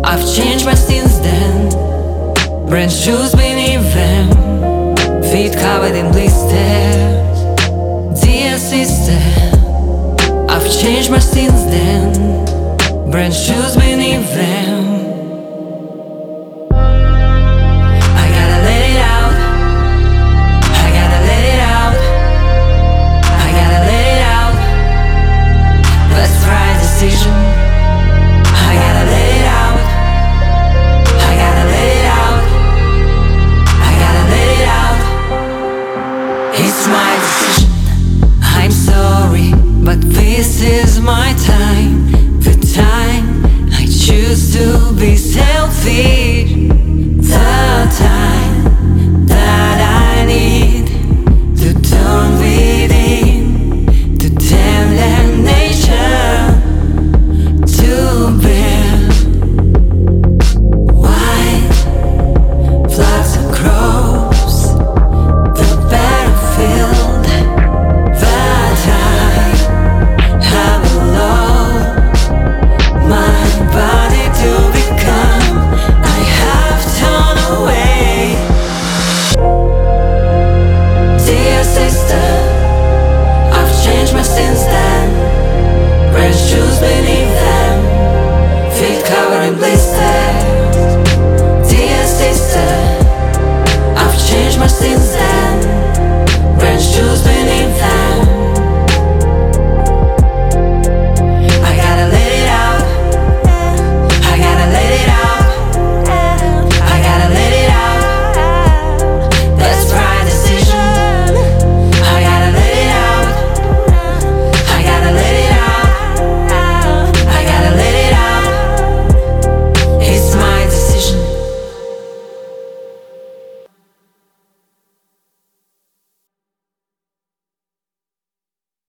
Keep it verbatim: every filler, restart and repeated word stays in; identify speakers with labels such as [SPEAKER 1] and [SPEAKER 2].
[SPEAKER 1] I've changed my since then. Brand shoes beneath them, feet covered in blisters. Dear sister, I've changed my since then. Brand shoes beneath them. I gotta let it out. I gotta let it out. I gotta let it out. That's the right decision. I gotta let it out. I gotta let it out. I gotta let it out. It's my decision. I'm sorry, but this is my time. The time I choose to be selfish. The time that I need to turn within, to tame damnation, to bear white floods across the battlefield. That I have allowed my body to be